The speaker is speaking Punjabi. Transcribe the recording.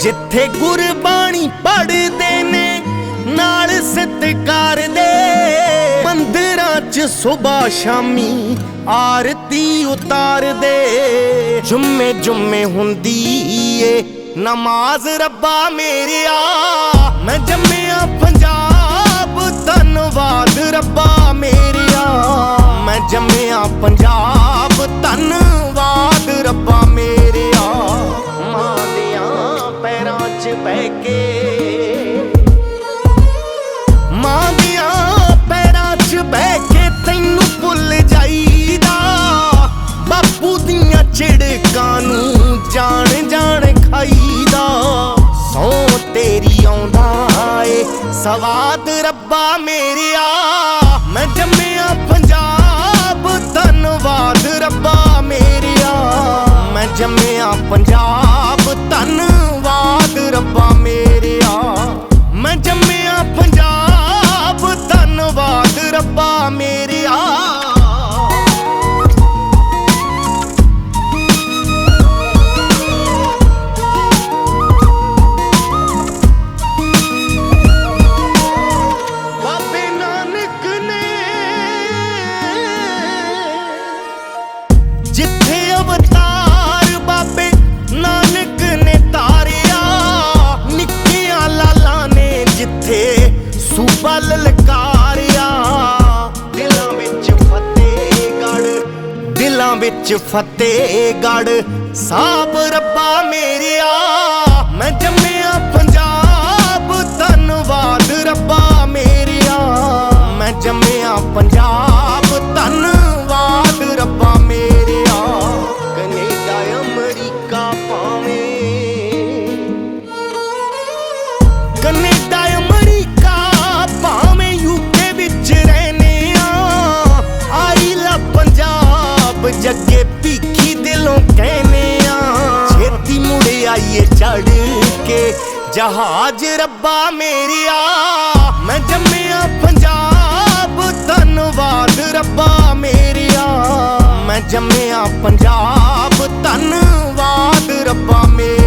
ਜਿੱਥੇ ਗੁਰਬਾਣੀ ਪੜ੍ਹਦੇ ਨੇ ਨਾਲ ਸਤਿਕਾਰ ਦੇ, ਮੰਦਿਰਾਂ 'ਚ ਸੁਬਾ ਸ਼ਾਮੀ ਆਰਤੀ ਉਤਾਰਦੇ। ਜੁੰਮੇ ਜੁੰਮੇ ਹੁੰਦੀ ਏ ਨਮਾਜ਼ ਰੱਬਾ ਮੇਰਿਆ, ਮੈਂ ਜੰਮਿਆ ਪੰਜਾਬ ਧੰਨਵਾਦ ਰੱਬਾ ਮੇਰਿਆ, ਮੈਂ ਜੰਮਿਆ ਪੰਜਾਬ ਧੰਨਵਾਦ ਰੱਬਾ ਮੇਰਿਆ। ਮਾਂ ਦਿਆਂ ਪੈਰਾਂ 'ਚ ਬਹਿ ਕੇ, ਮਾਂ ਦਿਆਂ ਪੈਰਾਂ 'ਚ ਬਹਿ ਕੇ ਤੈਨੂੰ ਭੁੱਲ ਜਾਈਦਾ, ਬਾਪੂ ਦੀਆਂ ਝਿੜਕਾਂ ਨੂੰ ਜਾਣ ਜਾਣ ਖਾਈਦਾ। ਸੌ ਤੇਰੀ ਆਉਂਦਾ ਏ ਸਵਾਦ ਰੱਬਾ ਮੇਰਿਆ, ਮੈਂ ਜੰਮਿਆ ਪੰਜਾਬ ਧੰਨਵਾਦ ਰੱਬਾ ਮੇਰਿਆ, ਮੈਂ ਜੰਮਿਆ ਪੰਜਾਬ ਧੰਨਵਾਦ ਰੱਬਾ ਮੇਰਿਆ, ਮੈਂ ਜੰਮਿਆ ਪੰਜਾਬ ਧੰਨਵਾਦ ਰੱਬਾ ਮੇਰਿਆ। ਬਾਬੇ ਨਾਨਕ ਨੇ ਜਿੱਥੇ ਅਵਤਾਰ ਬਾਬੇ ਨਾਨਕ ਨੇ ਤਾਰਿਆ, ਨਿੱਕੀਆਂ ਲਾਲਾਂ ਨੇ ਜਿੱਥੇ ਸੂਬਾ ਲਲਕਾਰਿਆ। ਦਿਲਾਂ ਵਿੱਚ ਫਤਿਹਗੜ੍ਹ, ਦਿਲਾਂ ਵਿੱਚ ਫਤਿਹਗੜ੍ਹ ਸਾਹਿਬ ਰੱਬਾ ਮੇਰਿਆ, ਮੈਂ ਜੰਮਿਆ ਪੰਜਾਬ ਧੰਨਵਾਦ ਰੱਬਾ ਮੇਰਿਆ, ਮੈਂ ਜੰਮਿਆ ਪੰਜਾਬ ਧੰਨਵਾਦ ਰੱਬਾ ਮੇਰਿਆ। ਕੈਨੇਡਾ ਅਮਰੀਕਾ ਭਾਵੇਂ, ਕੈਨੇਡਾ ਅਮਰੀਕਾ ਭਾਵੇਂ ਯੂਕੇ ਵਿੱਚ ਰਹਿੰਦੇ ਆ, ਆਈ ਲਾ ਪੰਜਾਬ ਜੱਗੇ ਭੀਖੀ ਦਿਲੋਂ ਕਹਿੰਦੇ ਆ। ਛੇਤੀ ਮੁੜ ਆਈਏ ਚੜ ਕੇ ਜਹਾਜ਼ ਰੱਬਾ ਮੇਰਿਆ, ਮੈਂ ਜੰਮਿਆ ਪੰਜਾਬ ਧੰਨਵਾਦ ਰੱਬਾ ਮੇਰਿਆ, ਮੈਂ ਜੰਮਿਆ ਪੰਜਾਬ ਧੰਨਵਾਦ ਰੱਬਾ ਮੇਰਿਆ।